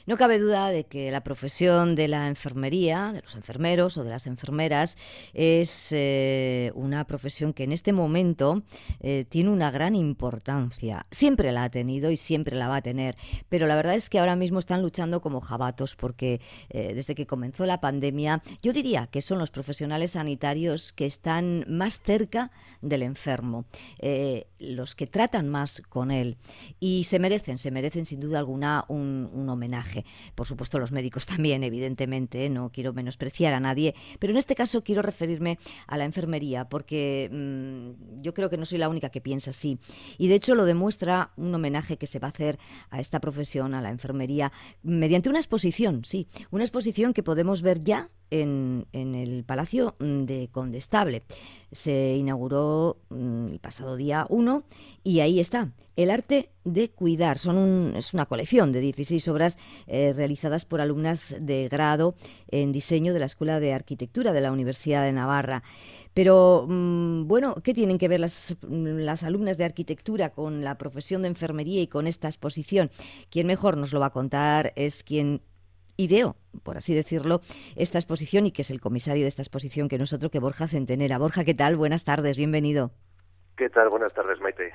No cabe duda de que la profesión de la enfermería, de los enfermeros o de las enfermeras, es una profesión que en este momento tiene una gran importancia. Siempre la ha tenido y siempre la va a tener, pero la verdad es que ahora mismo están luchando como jabatos porque desde que comenzó la pandemia, yo diría que son los profesionales sanitarios que están más cerca del enfermo, los que tratan más con él y se merecen sin duda alguna un homenaje. Por supuesto, los médicos también, evidentemente, no quiero menospreciar a nadie, pero en este caso quiero referirme a la enfermería, porque yo creo que no soy la única que piensa así. Y de hecho lo demuestra un homenaje que se va a hacer a esta profesión, a la enfermería, mediante una exposición, sí, una exposición que podemos ver ya en el Palacio de Condestable. Se inauguró el pasado día 1 y ahí está, El arte de cuidar. Es una colección de 16 obras realizadas por alumnas de grado en diseño de la Escuela de Arquitectura de la Universidad de Navarra. Pero, bueno, ¿qué tienen que ver las alumnas de arquitectura con la profesión de enfermería y con esta exposición? Quien mejor nos lo va a contar es quien ideó, por así decirlo, esta exposición y que es el comisario de esta exposición, que no es otro que Borja Centenera. Borja, ¿qué tal? Buenas tardes, bienvenido. ¿Qué tal? Buenas tardes, Maite.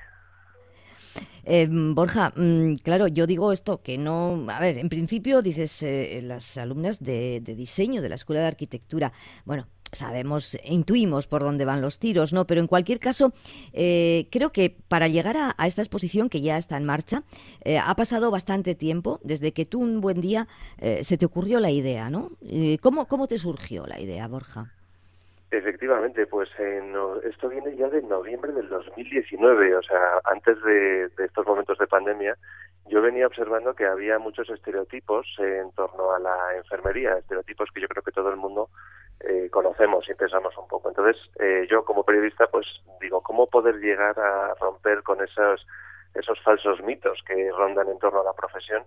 Borja, claro, yo digo esto, que no... A ver, en principio dices las alumnas de diseño de la Escuela de Arquitectura. Bueno, sabemos, intuimos por dónde van los tiros, ¿no? Pero en cualquier caso, creo que para llegar a esta exposición, que ya está en marcha, ha pasado bastante tiempo desde que tú un buen día se te ocurrió la idea, ¿no? ¿Cómo te surgió la idea, Borja? Efectivamente, pues esto viene ya de noviembre del 2019, o sea, antes de estos momentos de pandemia, yo venía observando que había muchos estereotipos en torno a la enfermería, estereotipos que yo creo que todo el mundo conocemos y pensamos un poco. Entonces, yo como periodista, pues digo, ¿cómo poder llegar a romper con esos falsos mitos que rondan en torno a la profesión?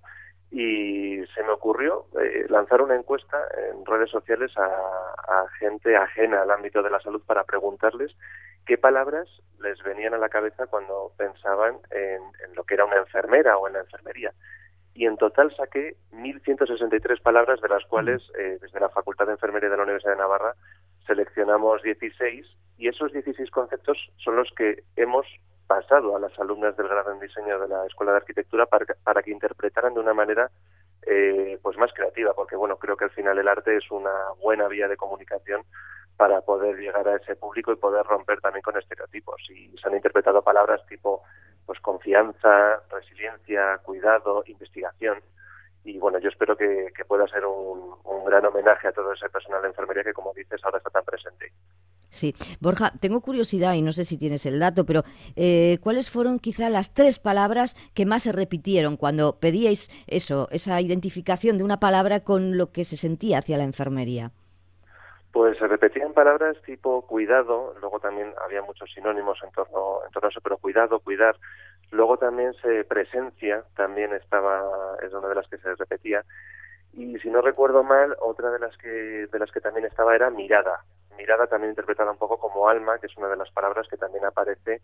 Y se me ocurrió lanzar una encuesta en redes sociales a gente ajena al ámbito de la salud para preguntarles qué palabras les venían a la cabeza cuando pensaban en lo que era una enfermera o en la enfermería. Y en total saqué 1.163 palabras, de las cuales desde la Facultad de Enfermería de la Universidad de Navarra seleccionamos 16, y esos 16 conceptos son los que hemos pasado a las alumnas del grado en diseño de la Escuela de Arquitectura para que interpretaran de una manera pues más creativa, porque bueno, creo que al final el arte es una buena vía de comunicación para poder llegar a ese público y poder romper también con estereotipos. Y se han interpretado palabras tipo pues confianza, resiliencia, cuidado, investigación. Y bueno, yo espero que pueda ser un gran homenaje a todo ese personal de enfermería que, como dices, ahora está tan presente. Sí, Borja, tengo curiosidad y no sé si tienes el dato, pero ¿cuáles fueron quizá las 3 palabras que más se repitieron cuando pedíais eso, esa identificación de una palabra con lo que se sentía hacia la enfermería? Pues se repetían palabras tipo cuidado, luego también había muchos sinónimos en torno a eso, pero cuidado, cuidar. Luego también presencia, también es una de las que se repetía. Y si no recuerdo mal, otra de las que también estaba era mirada. Mirada también interpretada un poco como alma, que es una de las palabras que también aparece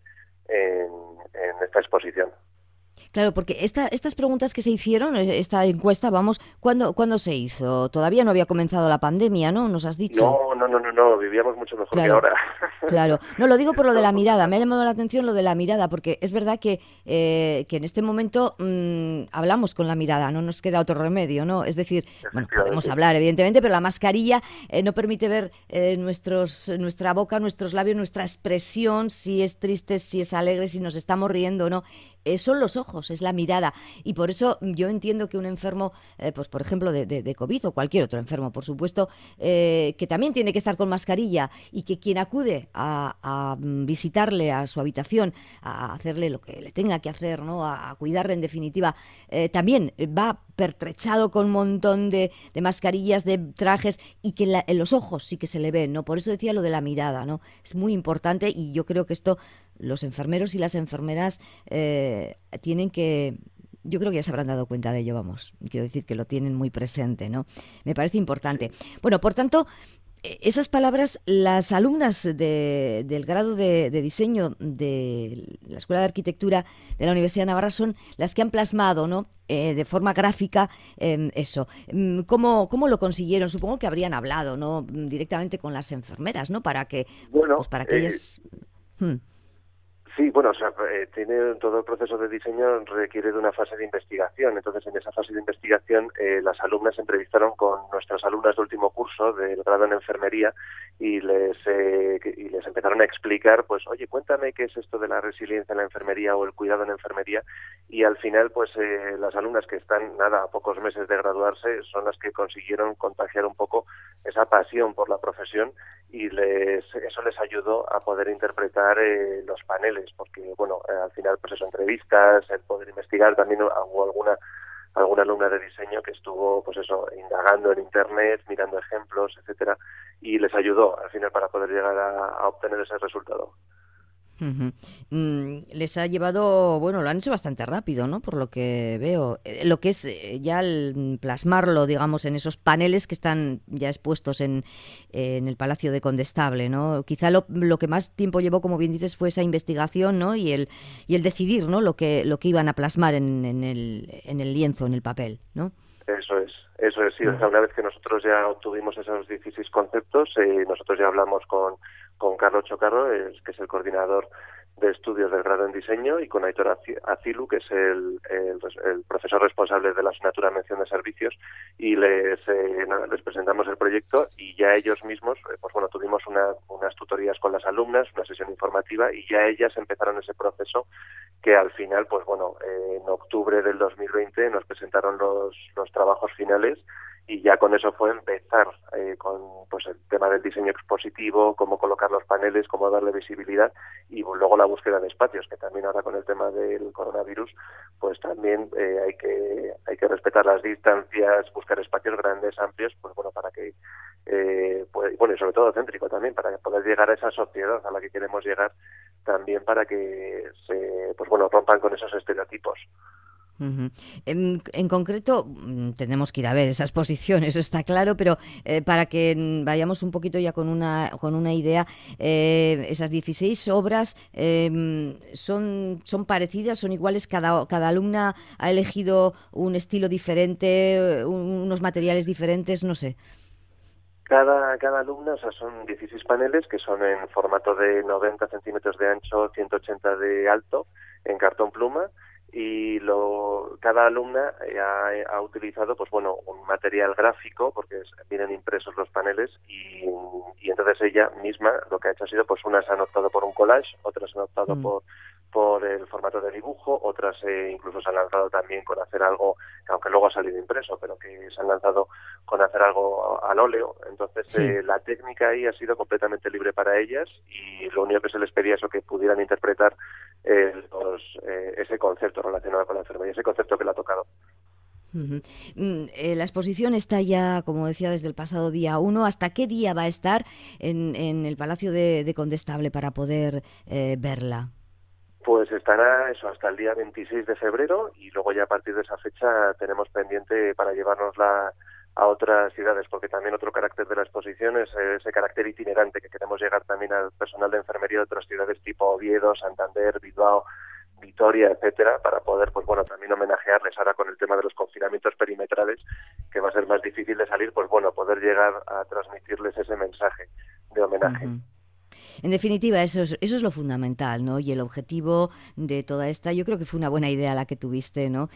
en esta exposición. Claro, porque estas preguntas que se hicieron, esta encuesta, vamos, ¿cuándo se hizo? Todavía no había comenzado la pandemia, ¿no? Nos has dicho. No, vivíamos mucho mejor que Claro. ahora. Claro, no lo digo por lo de Todo la mirada, me ha funcionando. llamado la atención lo de la mirada, porque es verdad que en este momento hablamos con la mirada, no nos queda otro remedio, ¿no? Es decir, bueno, podemos Efectivamente. hablar evidentemente, pero la mascarilla no permite ver nuestra boca, nuestros labios, nuestra expresión, si es triste, si es alegre, si nos estamos riendo o no. Son los ojos, es la mirada, y por eso yo entiendo que un enfermo, pues por ejemplo de COVID o cualquier otro enfermo, por supuesto, que también tiene que estar con mascarilla y que quien acude a visitarle a su habitación, a hacerle lo que le tenga que hacer, ¿no? A cuidarle en definitiva, también va pertrechado con un montón de mascarillas, de trajes, y que en los ojos sí que se le ven, ¿no? Por eso decía lo de la mirada, ¿no? Es muy importante y yo creo que esto los enfermeros y las enfermeras tienen que... Yo creo que ya se habrán dado cuenta de ello, vamos. Quiero decir que lo tienen muy presente, ¿no? Me parece importante. Bueno, por tanto, Esas palabras, las alumnas del grado de diseño de la Escuela de Arquitectura de la Universidad de Navarra son las que han plasmado, ¿no? De forma gráfica eso. ¿Cómo lo consiguieron? Supongo que habrían hablado, ¿no? Directamente con las enfermeras, ¿no? Para que, Bueno, pues para que ellas... sí, bueno, o sea, tiene todo el proceso de diseño requiere de una fase de investigación. Entonces, en esa fase de investigación, las alumnas se entrevistaron con nuestras alumnas de último curso del grado en enfermería y les empezaron a explicar, pues, oye, cuéntame qué es esto de la resiliencia en la enfermería o el cuidado en la enfermería. Y al final, pues, las alumnas que están, nada, a pocos meses de graduarse, son las que consiguieron contagiar un poco esa pasión por la profesión y eso les ayudó a poder interpretar los paneles, porque bueno, al final pues eso, entrevistas, el poder investigar, también hubo alguna alumna de diseño que estuvo pues eso, indagando en internet, mirando ejemplos, etcétera, y les ayudó al final para poder llegar a obtener ese resultado. Uh-huh. Les ha llevado, bueno, lo han hecho bastante rápido, ¿no? Por lo que veo. Lo que es ya el plasmarlo, digamos, en esos paneles que están ya expuestos en el Palacio de Condestable, ¿no? Quizá lo que más tiempo llevó, como bien dices, fue esa investigación, ¿no? Y el decidir, ¿no? Lo que iban a plasmar en el lienzo, en el papel, ¿no? Eso es, sí. O sea, una vez que nosotros ya obtuvimos esos 16 conceptos, nosotros ya hablamos con Carlos Chocarro, que es el coordinador de estudios del grado en diseño, y con Aitor Acilu, que es el profesor responsable de la asignatura de mención de servicios, y les presentamos el proyecto y ya ellos mismos, pues bueno, tuvimos unas tutorías con las alumnas, una sesión informativa, y ya ellas empezaron ese proceso que al final, pues bueno, en octubre del 2020 nos presentaron los trabajos finales y ya con eso fue empezar con pues el tema del diseño expositivo, cómo colocar los paneles, cómo darle visibilidad y luego la búsqueda de espacios, que también ahora con el tema del coronavirus, pues también hay que respetar las distancias, buscar espacios grandes, amplios, pues bueno, para que bueno, y sobre todo céntrico también, para poder llegar a esa sociedad a la que queremos llegar, también para que pues bueno, rompan con esos estereotipos. Uh-huh. En concreto, tenemos que ir a ver esa exposición, eso está claro, pero para que vayamos un poquito ya con una idea, esas 16 obras son parecidas, son iguales, cada alumna ha elegido un estilo diferente, unos materiales diferentes, no sé. Cada alumna, o sea, son 16 paneles que son en formato de 90 centímetros de ancho, 180 de alto, en cartón pluma, y cada alumna ha utilizado pues bueno, un material gráfico, porque vienen impresos los paneles, y entonces ella misma lo que ha hecho ha sido, pues unas han optado por un collage, otras han optado por el formato de dibujo, otras incluso se han lanzado también con hacer algo, aunque luego ha salido impreso, pero que se han lanzado con hacer algo al óleo. Entonces la técnica ahí ha sido completamente libre para ellas, y lo único que se les pedía es que pudieran interpretar ese concepto relacionado con la enfermería, ese concepto que le ha tocado. Uh-huh. La exposición está ya, como decía, desde el pasado día 1. ¿Hasta qué día va a estar en el Palacio de Condestable para poder verla? Pues estará eso hasta el día 26 de febrero y luego ya a partir de esa fecha tenemos pendiente para llevárnosla a otras ciudades, porque también otro carácter de la exposición es ese carácter itinerante, que queremos llegar también al personal de enfermería de otras ciudades tipo Oviedo, Santander, Bilbao, Vitoria, etcétera, para poder, pues bueno, también homenajearles ahora con el tema de los confinamientos perimetrales, que va a ser más difícil de salir, pues bueno, poder llegar a transmitirles ese mensaje de homenaje. Uh-huh. En definitiva, eso es lo fundamental, ¿no? Y el objetivo de toda esta, yo creo que fue una buena idea la que tuviste, ¿no?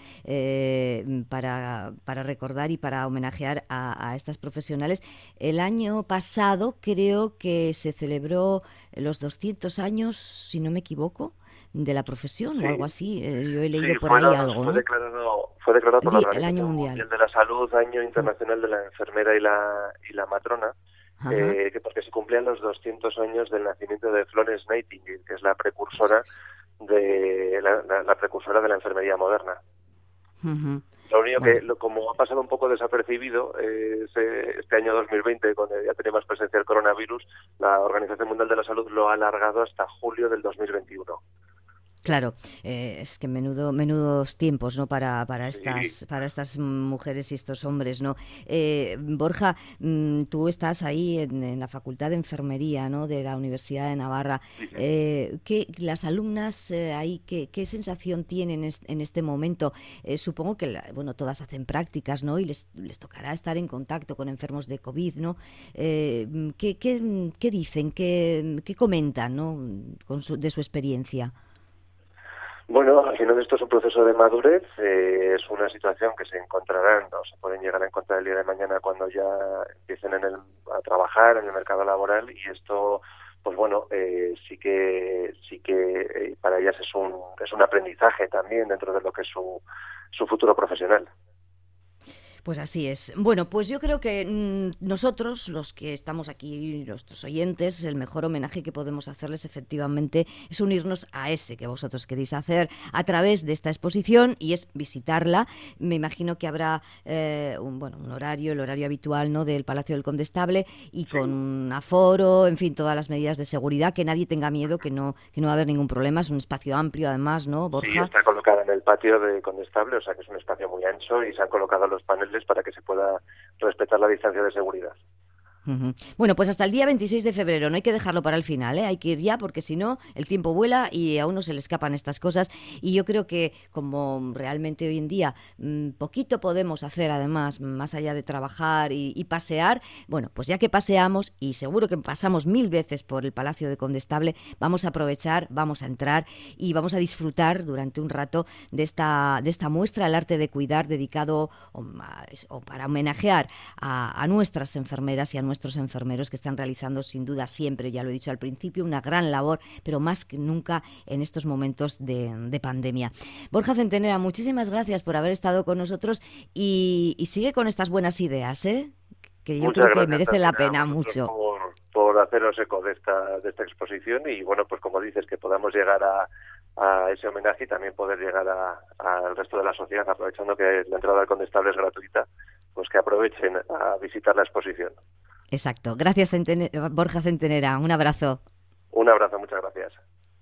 Para recordar y para homenajear a estas profesionales. El año pasado creo que se celebró los 200 años, si no me equivoco, de la profesión o algo así. Yo he leído por ahí algo, ¿no? Fue declarado por la Organización el año mundial de la Salud, Año Internacional de la Enfermera y la Matrona, porque se cumplían los 200 años del nacimiento de Florence Nightingale, que es la precursora de la precursora de la enfermería moderna. Uh-huh. Lo único que, como ha pasado un poco desapercibido, este año 2020, cuando ya tenemos presencia del coronavirus, la Organización Mundial de la Salud lo ha alargado hasta julio del 2021. Claro, es que menudos tiempos, ¿no? Para Sí, estas mujeres y estos hombres, ¿no? Borja, tú estás ahí en la Facultad de Enfermería, ¿no? De la Universidad de Navarra. sí, sí. Las alumnas ahí, ¿qué sensación tienen en este momento? Supongo que, bueno, todas hacen prácticas, ¿no? Y les tocará estar en contacto con enfermos de COVID, ¿no? ¿Qué dicen? ¿Qué comentan, ¿no? De su experiencia. Bueno, al final esto es un proceso de madurez, es una situación que se encontrarán o se pueden llegar a encontrar el día de mañana cuando ya empiecen a trabajar en el mercado laboral y esto, pues bueno, sí que para ellas es un aprendizaje también dentro de lo que es su futuro profesional. Pues así es. Bueno, pues yo creo que nosotros, los que estamos aquí, nuestros oyentes, el mejor homenaje que podemos hacerles efectivamente es unirnos a ese que vosotros queréis hacer a través de esta exposición y es visitarla. Me imagino que habrá un horario, el horario habitual, ¿no? Del Palacio del Condestable y Sí. con un aforo, en fin, todas las medidas de seguridad, que nadie tenga miedo, que no va a haber ningún problema. Es un espacio amplio además, ¿no, Sí, Borja? está colocada en el patio de Condestable, o sea que es un espacio muy ancho y se han colocado los paneles para que se pueda respetar la distancia de seguridad. Ujú. Bueno, pues hasta el día 26 de febrero, no hay que dejarlo para el final, ¿eh? Hay que ir ya porque si no, el tiempo vuela y a uno se le escapan estas cosas. Y yo creo que como realmente hoy en día poquito podemos hacer además, más allá de trabajar y pasear, bueno, pues ya que paseamos y seguro que pasamos 1000 veces por el Palacio de Condestable, vamos a aprovechar, vamos a entrar y vamos a disfrutar durante un rato de esta muestra, el arte de cuidar, dedicado o para homenajear a nuestras enfermeras y a nuestros enfermeros que están realizando sin duda siempre, ya lo he dicho al principio, una gran labor, pero más que nunca en estos momentos de pandemia. Borja Centenera, muchísimas gracias por haber estado con nosotros y sigue con estas buenas ideas, ¿eh? Que yo Muchas creo que gracias merece la también a pena vosotros mucho. por haceros eco de esta exposición y bueno, pues como dices, que podamos llegar a ese homenaje y también poder llegar al resto de la sociedad, aprovechando que la entrada al Condestable es gratuita, pues que aprovechen a visitar la exposición. Exacto. Gracias, Borja Centenera. Un abrazo. Un abrazo, muchas gracias.